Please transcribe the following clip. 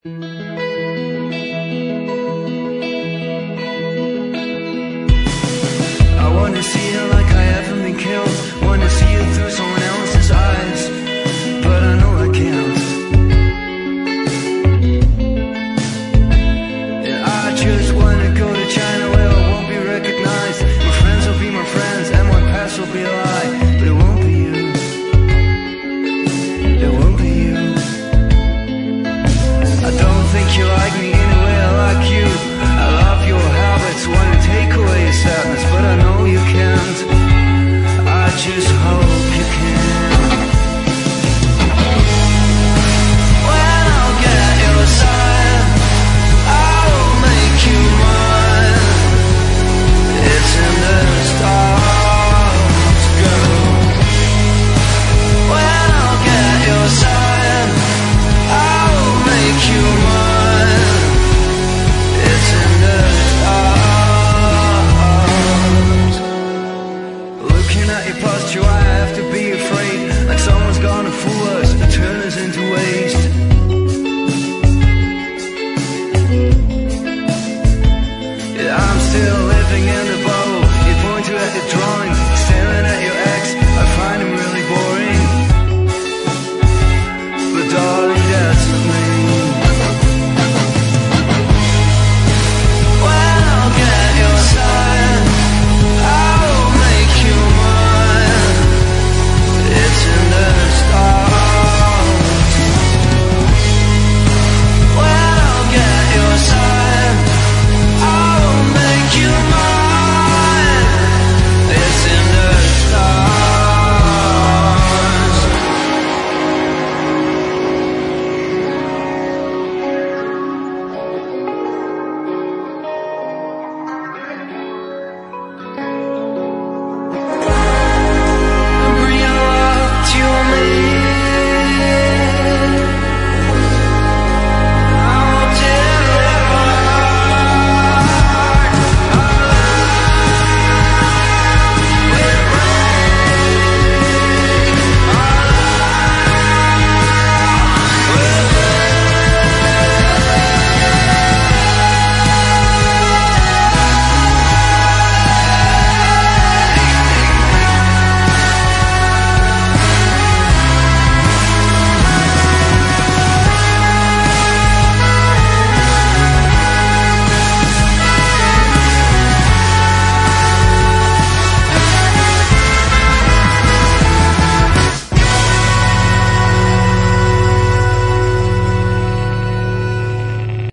I wanna see you like I haven't been killed. Wanna see you through someone else's eyes, but I know I can't. And I just wanna go to China where I won't be recognized. My friends will be my friends and my past will be a lie, but it won't be you. It won't be you. I don't think you are.